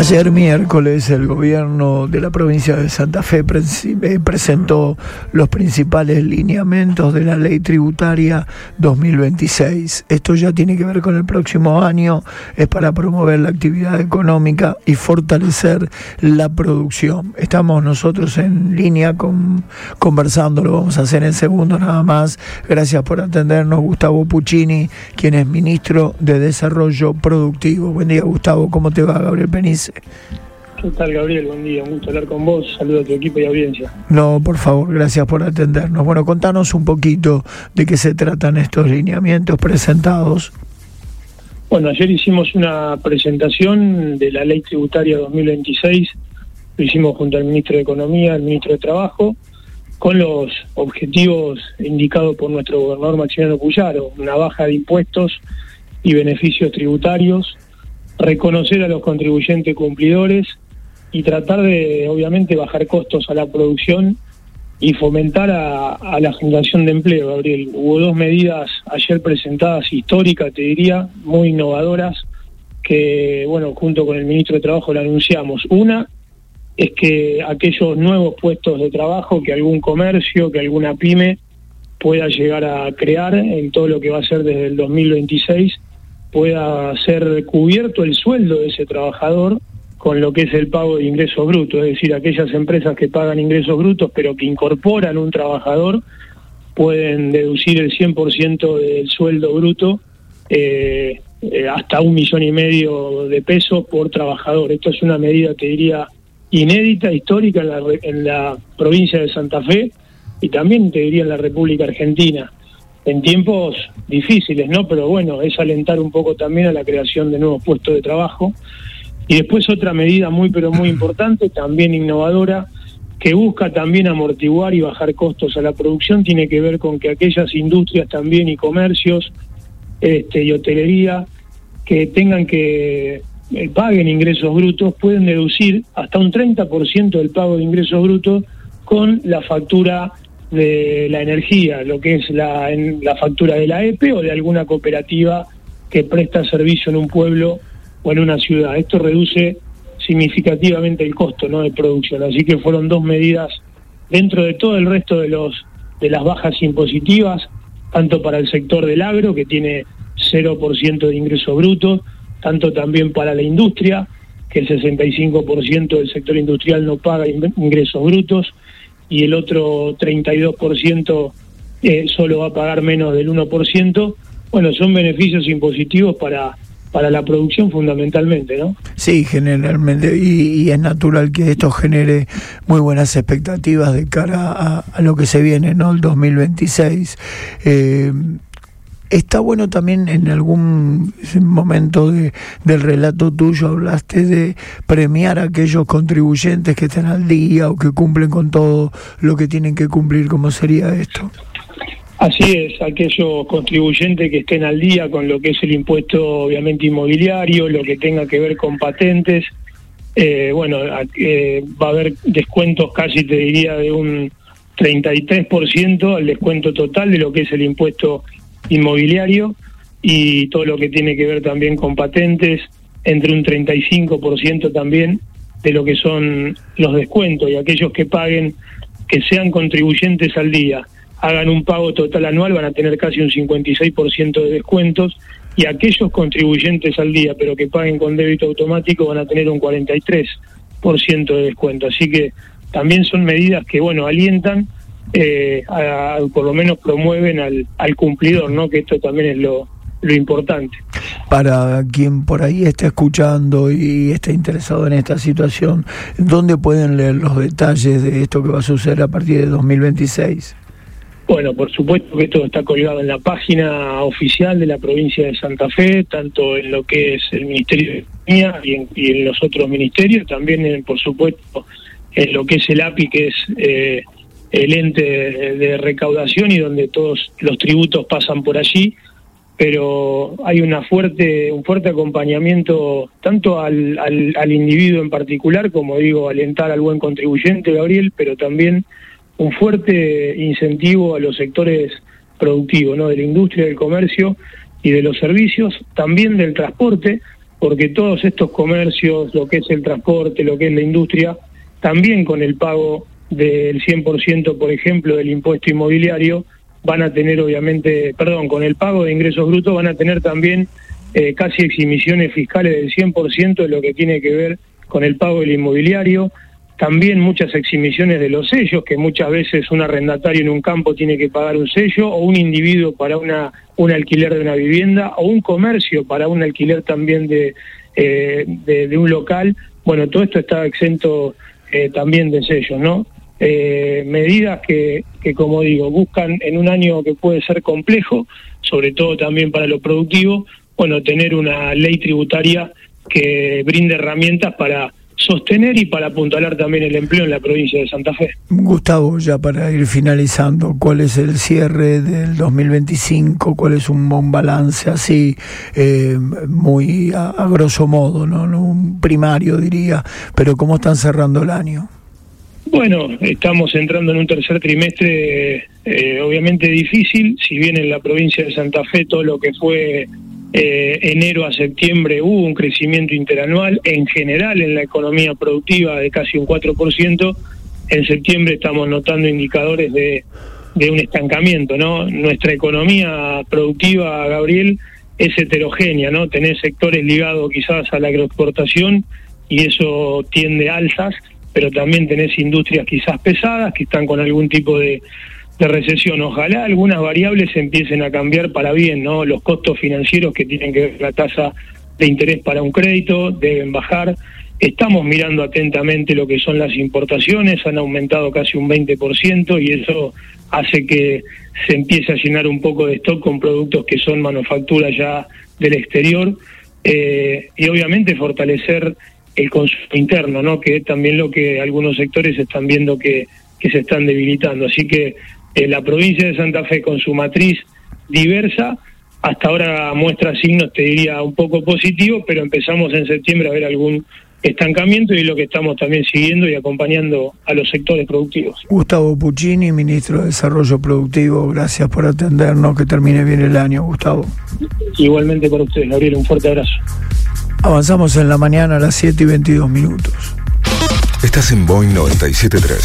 Ayer miércoles el gobierno de la provincia de Santa Fe presentó los principales lineamientos de la ley tributaria 2026. Esto ya tiene que ver con el próximo año, es para promover la actividad económica y fortalecer la producción. Estamos nosotros en línea conversando, lo vamos a hacer en segundos nada más. Gracias por atendernos, Gustavo Puccini, quien es ministro de Desarrollo Productivo. Buen día, Gustavo, ¿cómo te va? Gabriel Penice. ¿Qué tal, Gabriel? Buen día, un gusto hablar con vos. Saludos a tu equipo y audiencia. No, por favor, gracias por atendernos. Bueno, contanos un poquito de qué se tratan estos lineamientos presentados. Bueno, ayer hicimos una presentación de la Ley Tributaria 2026. Lo hicimos junto al Ministro de Economía, al Ministro de Trabajo, con los objetivos indicados por nuestro gobernador Maximiliano Puyaro: una baja de impuestos y beneficios tributarios, reconocer a los contribuyentes cumplidores y tratar de, obviamente, bajar costos a la producción y fomentar a la generación de empleo, Gabriel. Hubo dos medidas ayer presentadas históricas, te diría, muy innovadoras, que, bueno, junto con el Ministro de Trabajo la anunciamos. Una es que aquellos nuevos puestos de trabajo que algún comercio, que alguna pyme pueda llegar a crear en todo lo que va a ser desde el 2026, pueda ser cubierto el sueldo de ese trabajador con lo que es el pago de ingresos brutos. Es decir, aquellas empresas que pagan ingresos brutos pero que incorporan un trabajador pueden deducir el 100% del sueldo bruto, hasta 1,5 millones de pesos por trabajador. Esto es una medida, te diría, inédita, histórica en la provincia de Santa Fe y también, te diría, en la República Argentina. En tiempos difíciles, ¿no? Pero bueno, es alentar un poco también a la creación de nuevos puestos de trabajo. Y después otra medida muy importante, también innovadora, que busca también amortiguar y bajar costos a la producción, tiene que ver con que aquellas industrias también y comercios y hotelería que tengan que paguen ingresos brutos pueden deducir hasta un 30% del pago de ingresos brutos con la factura de la energía, lo que es la factura de la EPE o de alguna cooperativa que presta servicio en un pueblo o en una ciudad. Esto reduce significativamente el costo, ¿no?, de producción. Así que fueron dos medidas dentro de todo el resto de las bajas impositivas, tanto para el sector del agro, que tiene 0% de ingresos brutos, tanto también para la industria, que el 65% del sector industrial no paga ingresos brutos, y el otro 32% solo va a pagar menos del 1%. Bueno, son beneficios impositivos para la producción fundamentalmente, ¿no? Sí, generalmente, y es natural que esto genere muy buenas expectativas de cara a lo que se viene, ¿no?, el 2026. Está bueno también, en algún momento del relato tuyo hablaste de premiar a aquellos contribuyentes que estén al día o que cumplen con todo lo que tienen que cumplir. ¿Cómo sería esto? Así es, aquellos contribuyentes que estén al día con lo que es el impuesto, obviamente, inmobiliario, lo que tenga que ver con patentes. Va a haber descuentos casi, te diría, de un 33% al descuento total de lo que es el impuesto inmobiliario, y todo lo que tiene que ver también con patentes, entre un 35% también de lo que son los descuentos. Y aquellos que paguen, que sean contribuyentes al día, hagan un pago total anual, van a tener casi un 56% de descuentos, y aquellos contribuyentes al día pero que paguen con débito automático van a tener un 43% de descuento. Así que también son medidas que, bueno, alientan, por lo menos promueven al cumplidor, ¿no?, que esto también es lo importante. Para quien por ahí está escuchando y está interesado en esta situación, ¿dónde pueden leer los detalles de esto que va a suceder a partir de 2026? Bueno, por supuesto que esto está colgado en la página oficial de la provincia de Santa Fe, tanto en lo que es el Ministerio de Economía y en los otros ministerios, también por supuesto en lo que es el API, que es el ente de recaudación y donde todos los tributos pasan por allí. Pero hay un fuerte acompañamiento tanto al individuo en particular, como digo, alentar al buen contribuyente, Gabriel, pero también un fuerte incentivo a los sectores productivos, ¿no?, de la industria, del comercio y de los servicios, también del transporte, porque todos estos comercios, lo que es el transporte, lo que es la industria, también con el pago del 100%, por ejemplo, del impuesto inmobiliario, van a tener obviamente, con el pago de ingresos brutos van a tener también casi exhibiciones fiscales del 100% de lo que tiene que ver con el pago del inmobiliario, también muchas exhibiciones de los sellos, que muchas veces un arrendatario en un campo tiene que pagar un sello, o un individuo para un alquiler de una vivienda, o un comercio para un alquiler también de un local. Bueno, todo esto está exento también de sellos, ¿no? Medidas que, como digo, buscan en un año que puede ser complejo, sobre todo también para lo productivo, bueno, tener una ley tributaria que brinde herramientas para sostener y para apuntalar también el empleo en la provincia de Santa Fe. Gustavo, ya para ir finalizando, ¿cuál es el cierre del 2025? ¿Cuál es un buen balance así, muy a grosso modo, ¿no? Un primario diría, pero cómo están cerrando el año? Bueno, estamos entrando en un tercer trimestre obviamente difícil, si bien en la provincia de Santa Fe todo lo que fue enero a septiembre hubo un crecimiento interanual, en general en la economía productiva de casi un 4%, en septiembre estamos notando indicadores de un estancamiento, ¿no? Nuestra economía productiva, Gabriel, es heterogénea, ¿no? Tenés sectores ligados quizás a la agroexportación y eso tiende a alzas, pero también tenés industrias quizás pesadas que están con algún tipo de recesión. Ojalá algunas variables empiecen a cambiar para bien, ¿no? Los costos financieros que tienen que ver con la tasa de interés para un crédito deben bajar. Estamos mirando atentamente lo que son las importaciones, han aumentado casi un 20% y eso hace que se empiece a llenar un poco de stock con productos que son manufacturas ya del exterior, y obviamente fortalecer el consumo interno, ¿no? Que es también lo que algunos sectores están viendo que se están debilitando. Así que la provincia de Santa Fe, con su matriz diversa, hasta ahora muestra signos, te diría, un poco positivos, pero empezamos en septiembre a ver algún estancamiento y es lo que estamos también siguiendo y acompañando a los sectores productivos. Gustavo Puccini, ministro de Desarrollo Productivo, gracias por atendernos, que termine bien el año, Gustavo. Igualmente para ustedes, Gabriel, un fuerte abrazo. Avanzamos en la mañana a las 7:22. Estás en Boeing 97.3.